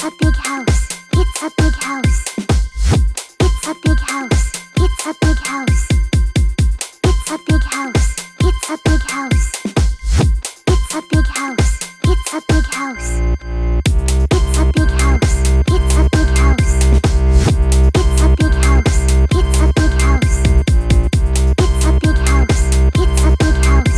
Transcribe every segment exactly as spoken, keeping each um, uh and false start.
a big house. It's a big house. It's a big house. It's a big house. It's a big house. It's a big house. It's a big house. It's a big house. It's a big house. It's a big house. It's a big house. It's a big house. It's a big house. It's a big house.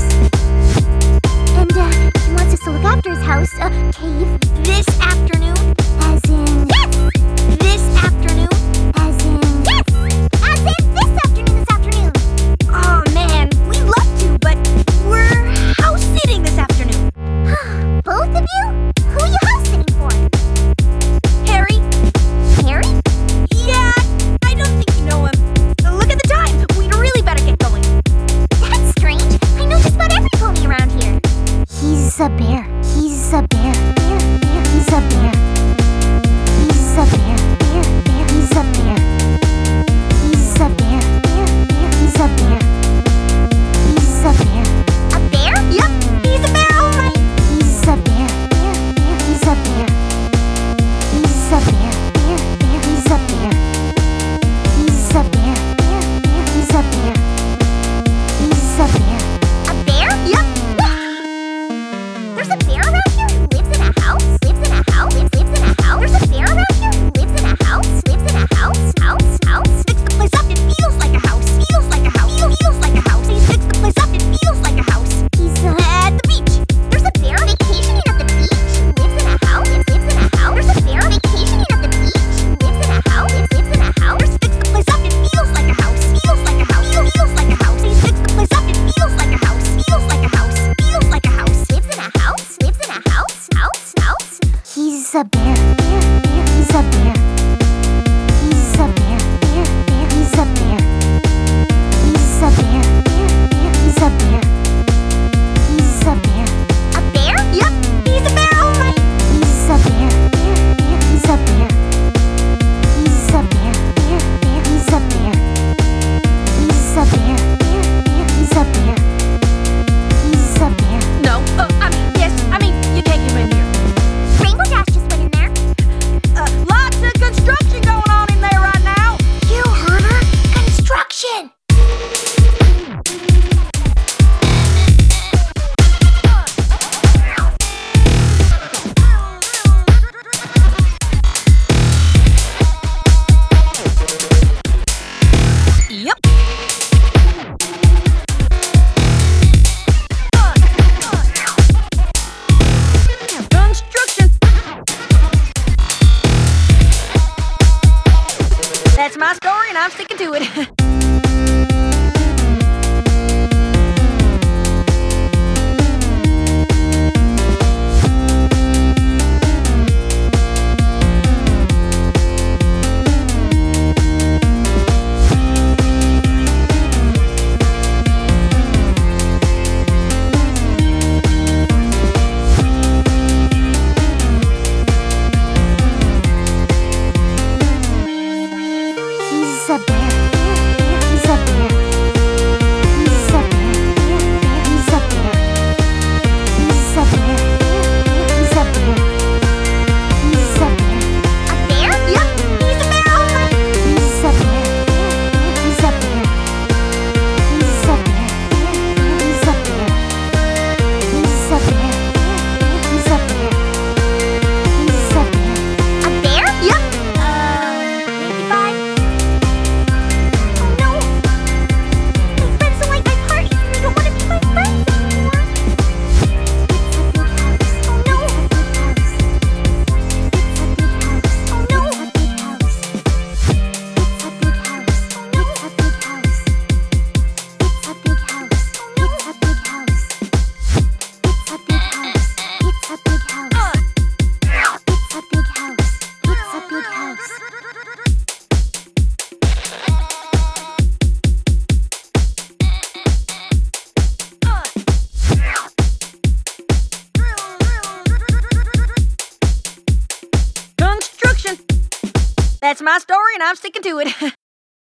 And uh, he wants us to look after his house, uh, cave, this afternoon. As in yes. This afternoon. As in yes. As in this afternoon. This afternoon. Oh man, we love to, but we're house sitting this afternoon. Both of you? Who are you house sitting for? Harry. Harry? Yeah, I don't think you know him. Look at the time. We'd really better get going. That's strange. I know just about every pony around here. He's a bear. He's a bear. Bear, bear. He's a bear. He's a bear. Bear, bear. He's a bear. He's a bear. Bear, bear. He's a bear. He's a bear. A bear? Yep, he's a bear, all right. He's a bear. Bear, bear. He's a bear. He's a bear. Bear, bear. He's a bear. He's a bear. Bear, bear. He's a bear. He's a bear. A bear? Yep. There's a bear around here who lives in a house? Lives in a house? Lives, lives in a house? There's a bear around here who lives in a house? Lives in a house? House? House? Fix the place up, it feels like a house. Feels like a house. Feels, feels like a house. He's fixed the place up, it feels like a house. He's uh, at the beach. There's a bear vacationing at the beach who lives in a house? Lives, lives in a house? There's a bear vacationing at the beach who lives in a house? Lives, lives in a house? There's fix the place up, it feels like a house. Feels like a house. Feels, feels like a house. He's fixed the place up, it feels like a house. Feels like a house. Feels like a house. Lives in a house? Lives in a house? House? House? He's a bear. Bear, bear. He's a bear. He's a bear. Bear, bear. He's a bear. He's a bear. Bear, bear. He's a bear. He's a bear. A bear? Yep, he's a bear, all right. He's a bear. Bear, bear. He's a bear. He's a bear. Bear, bear. He's a bear. He's a bear. Bear, bear. He's a bear. He's a bear. No, uh, I mean, yes, I mean, you take him in here. Rainbow Dash just went in there. Uh, lots of construction going on in there right now. You heard her? Construction! Yep. Construction. That's my story, and I'm sticking to it. He's a bear. Bear, bear. He's a bear. He's a bear. Bear, bear. He's a bear. He's a bear. Bear, bear. He's a bear. He's a bear. A bear? Yep, he's a bear, all right. He's a bear. Bear, bear. He's a bear. He's a bear. Bear, bear. He's a bear. He's a bear. Bear, bear. He's a bear. He's a bear. A bear? Yep. Uh, maybe five. Oh no! My friends don't like my parties and they don't want to be my friends anymore. It's a big house. Oh no! It's a big house. Oh no! It's a big house. It's a big house. Oh no! It's a big house. It's a big house. It's a big house. It's a big house. It's a big house. It's a big house. It's a big house. Construction. That's my story, and I'm sticking to it.